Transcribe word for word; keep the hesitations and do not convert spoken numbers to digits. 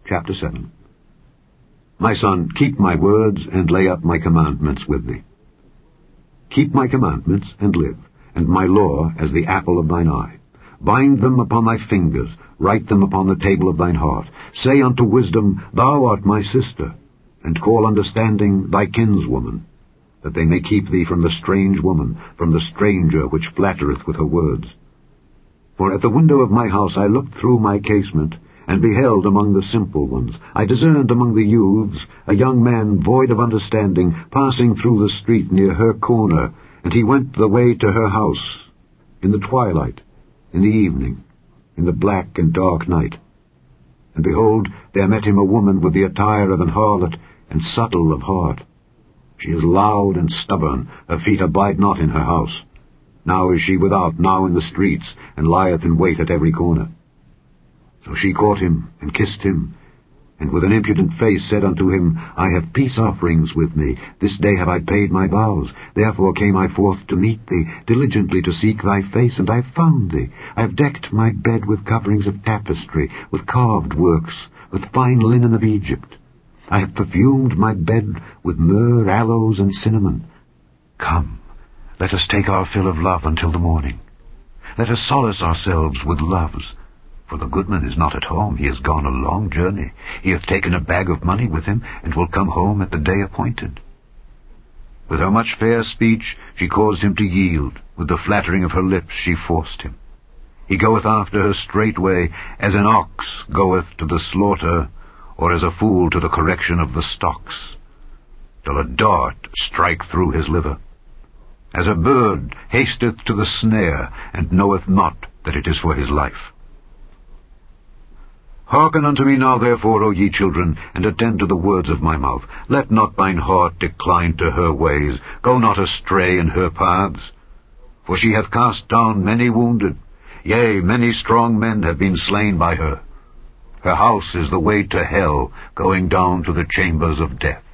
Chapter seven. My son, keep my words, and lay up my commandments with thee. Keep my commandments, and live, and my law as the apple of thine eye. Bind them upon thy fingers, write them upon the table of thine heart. Say unto wisdom, Thou art my sister, and call understanding thy kinswoman, that they may keep thee from the strange woman, from the stranger which flattereth with her words. For at the window of my house I looked through my casement, and beheld among the simple ones. I discerned among the youths a young man void of understanding, passing through the street near her corner, and he went the way to her house, in the twilight, in the evening, in the black and dark night. And behold, there met him a woman with the attire of an harlot, and subtle of heart. She is loud and stubborn, her feet abide not in her house. Now is she without, now in the streets, and lieth in wait at every corner. So she caught him, and kissed him, and with an impudent face said unto him, I have peace offerings with me, this day have I paid my vows, therefore came I forth to meet thee, diligently to seek thy face, and I have found thee. I have decked my bed with coverings of tapestry, with carved works, with fine linen of Egypt. I have perfumed my bed with myrrh, aloes, and cinnamon. Come, let us take our fill of love until the morning. Let us solace ourselves with loves. For the goodman is not at home, he has gone a long journey. He hath taken a bag of money with him, and will come home at the day appointed. With her much fair speech she caused him to yield, with the flattering of her lips she forced him. He goeth after her straightway, as an ox goeth to the slaughter, or as a fool to the correction of the stocks, till a dart strike through his liver. As a bird hasteth to the snare, and knoweth not that it is for his life. Hearken unto me now therefore, O ye children, and attend to the words of my mouth. Let not thine heart decline to her ways, go not astray in her paths. For she hath cast down many wounded, yea, many strong men have been slain by her. Her house is the way to hell, going down to the chambers of death.